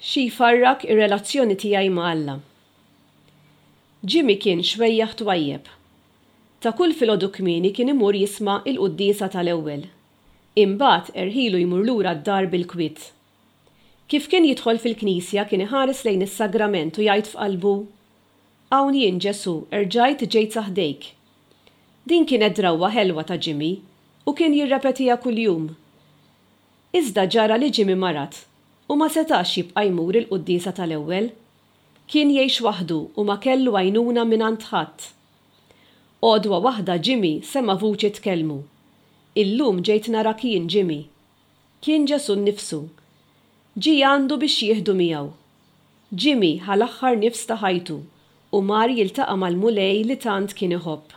Xi jfarrak ir-relazzjoni tiegħi ma' Alla. Jimmy kien xwejjaħ twajjeb. Ta' kull filgħodu kmieni kien imur jisma' il-quddiesa tal-ewwel. Imbagħad erħielu jmur lura d-dar bil-kwiet. Kif kien jidħol fil-Knisja kien iħares lejn is-sagrament u jgħid f'qalbu: Hawn jien Ġesu erġajt ġejt saħdejk. Din kienet drawwa ħelwa ta' Jimmy u kien jirrepetiha kuljum. Iżda ġara li Jimmy marat u ma setax jibqa' jmur il-quddiesa tal-ewwel. Kien jgħix waħdu u ma kellu għajnuna mingħand ħadd. Għodwa waħda Jimmy sema vuċi tkellmu. Illum ġejt narak jien Jimmy. Kien Ġesu nnifsu. Ġie għandu biex jieħdu miegħu. Jimmy ħal-aħħar nifs ta' ħajtu u mar jiltaqa' mal-mulej li tant kien iħobb.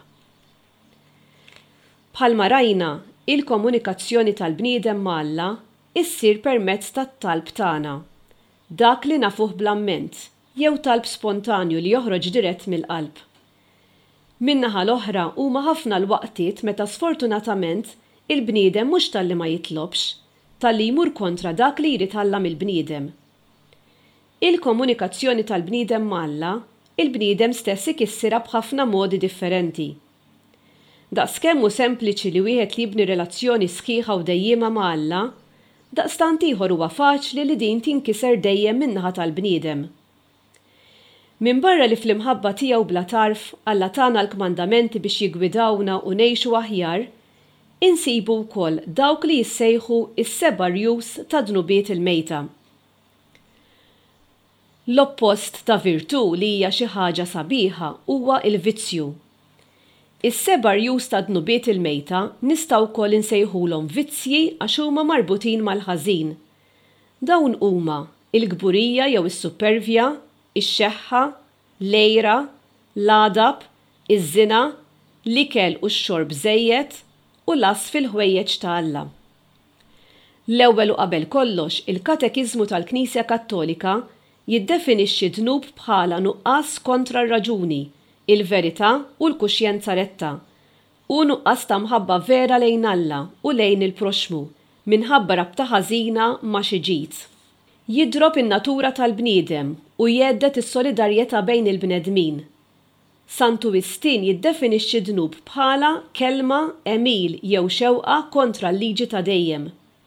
Bħalma rajna, il-komunikazzjoni tal-bniedem ma' Alla issir permezz tat-talb tagħna. Dak li nafuh bl-amment jew talb spontanju li joħroġ dirett mill-qalb. Min-naħa l-oħra huma ħafna l-waqtiet meta sfortunatament il-bniedem mhux talli ma jitlobx, talli jmur kontra dak li jrid Alla mill-bniedem. Il-komunikazzjoni tal-bniedem ma' Alla, il-bniedem stess ikissirha b'ħafna modi differenti. Daqskemm hu sempliċi li wieħed li jibni relazzjoni sħiħa u dejjema ma' Alla, daqstant ieħor huwa faċli li din tinkiser dejjem min-naħa tal-bniedem. Minbarra li fl-imħabba tiegħu bla tarf Alla tagħna l-kmandamenti biex jiggwidawna u ngħixu aħjar, insibu wkoll dawk li jissejħu is-seba' rjus ta' dnubiet il-mejta. L-oppost ta' virtù li hija xi ħaġa sabiħa huwa l-vizzju. Is-seba' rjus ta' dnubiet il-mejta nistgħu wkoll insejħulhom vizzji għax huma marbutin mal-ħażin. Dawn huma il-gburija jew is-supervja, ix-xeħħa, l-għejra, l-għadab, iż-żina, l-ikel u x-xorb żejjed u l-għas fil-ħwejjeġ ta' Alla. L-ewwel u qabel kollox il-Katekiżmu tal-Knisja Kattolika jiddefinixxi dnub bħala nuqqas kontra r-raġuni, il-verità u l-kuxjenza retta, u nuqqas ta' mħabba vera lejn Alla u lejn il-proxmu minħabba rabta ħażina ma' xi ġid. Jidrob in-natura tal-bniedem u jgħeddet is-solidarjetà bejn il-bnedmin. Santu Wistin jiddefinixxi dnub bħala kelma, emil jew xewqa kontra l-liġi ta' dejjem.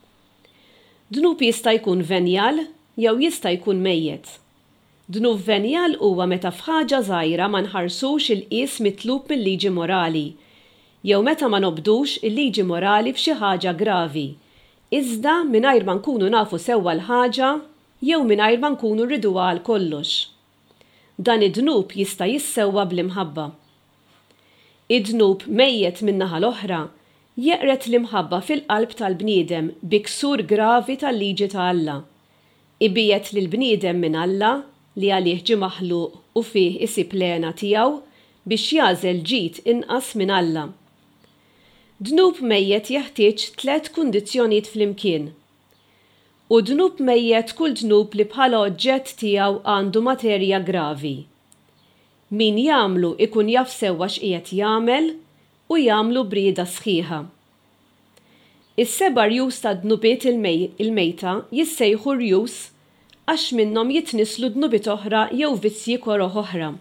Dnub jista' jkun venjal jew jista' jkun mejjed. Dnub venjal huwa meta f'ħaġa żgħira ma nħarsux il-qies mitlub mill-liġi morali, jew meta ma nobdux il-liġi morali f'xi ħaġa gravi, iżda mingħajr ma nkunu nafu sewwa l-ħaġa jew mingħajr ma nkunu rriduha għal kollox. Dan id-dnub jista' jissewwa bl-imħabba. Id-dnub mejjed min-naħa l-oħra jeqret l-imħabba fil-qalb tal-bniedem bi ksur gravi tal-liġi ta' Alla. Ibiet lill-bniedem minn Alla li għalih ġie maħluq u fih isib lena tiegħu biex jagħżel ġid inqas minn Alla. Dnub mejjed jeħtieġ 3 kundizzjonijiet flimkien. U dnub mejjed kull dnub li bħala oġġett tiegħu għandu materja gravi. Min jagħmlu ikun jaf sewwa x'qiegħed jagħmel u jagħmlu brieda sħiħa. Is-seba' rjus ta' dnubiet il-mejta jissejħu rjus għax minnhom jitnislu dnubiet oħra jew vizzji koroħ oħra.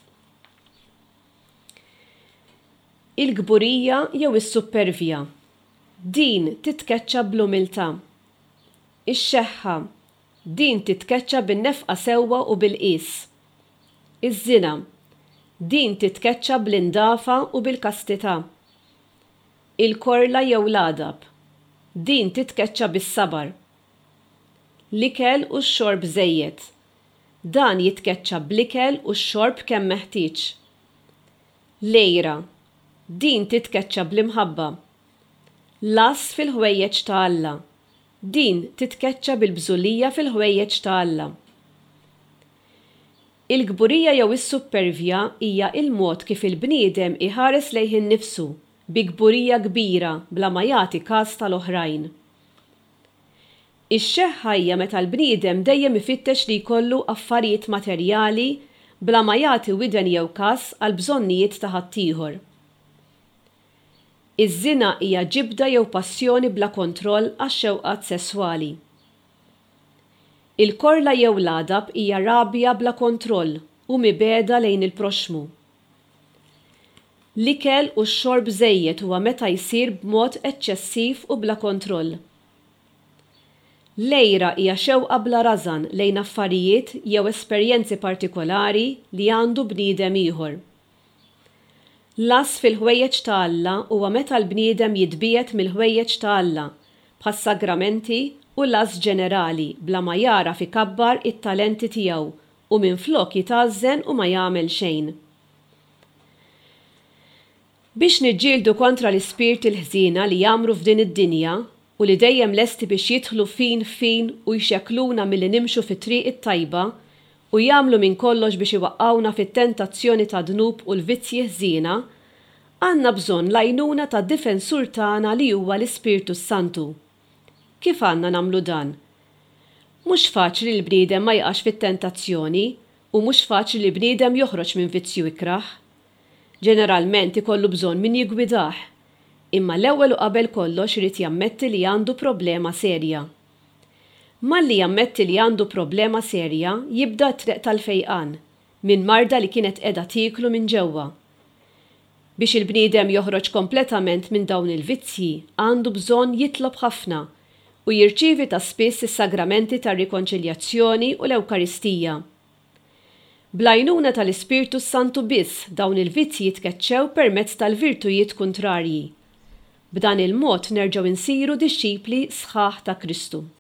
Il-gburija jew is-supervja. Din titkeċċa bl-umiltà. Ix-xeħħa, din titkeċċa bin-nefqa sewwa u bil-qies. Iż-żina, din titkeċċa bl-indafa u bil-kastità. Il-korla jew l-għadab, din titkeċċa bis-sabar. L-ikel u x-xorb żejjed, dan jitkeċċa bl-ikel u x-xorb kemm meħtieġ. L-għejra, din titkeċċa bl-imħabba. L-għas fil-ħwejjeġ ta' Alla. Din titkeċċa bil-bżulija fil-ħwejjeġ ta' Alla. Il-gburija jew is-supervja hija il-mod kif il-bniedem iħares lejh innifsu bi gburija kbira bla ma jagħti każ tal-oħrajn. Ix-xeħħa hija meta l-bniedem dejjem ifittex li jkollu affarijiet materjali bla ma jagħti widen jew każ għal bżonnijiet ta' ħaddieħor. Iż-żina hija ġibda jew passjoni bla kontroll għax-xewqat sesswali. Il-korla jew l-għadab hija rabja bla kontroll u mibeda lejn il-proxmu. L-ikel u x-xorb żejjed huwa meta jsir b'mod eċċessiv u bla kontroll. L-għejra hija xewqa bla rażan lejn affarijiet jew esperjenzi partikolari li għandu bniedem ieħor. L-għas fil-ħwejjeġ ta' Alla huwa meta l-bniedem jitbiegħed mill-ħwejjeġ ta' Alla bħas-sagramenti u l-għas ġenerali bla ma jara ikabbar it-talenti tiegħu u minflok jitgħażżen u ma jagħmel xejn. Biex niġġieldu kontra l-ispirti l-ħżiena li jagħmlu f'din id-dinja u li dejjem lesti biex jidħlu fin u jxekkluna milli nimxu fit-triq it-tajba u jagħmlu minn kollox biex iwaqqgħuna fit-tentazzjoni ta' dnub u l-vizzji ħżiena, għandna bżonn l-għajnuna tad-difensur tagħna li huwa l-Ispirtu Santu. Kif għandna nagħmlu dan? Mhux faċli li l-bniedem ma jaqax fit-tentazzjoni u mhux faċli li bniedem joħroġ minn vizzju ikraħ. Ġeneralment ikollu bżonn min jiggwidah, imma l-ewwel u qabel kollox irid jammetti li għandu problema serja. Malli jammetti li għandu problema serja jibda t-triq tal-fejqan minn marda li kienet qiegħda tieklu minn ġewwa. Biex il-bniedem joħroġ kompletament minn dawn il-vizzji għandu bżonn jitlob ħafna u jirċievi ta' spiss is-sagramenti tar-rikonċiljazzjoni u l-Ewkaristija. Bl-għajnuna tal-Ispirtu Santu biss dawn il-vizzji jitkeċċew permezz tal-virtujiet kuntrarji. B'dan il-mod nerġgħu insiru dixxipli sħaħ ta' Kristu.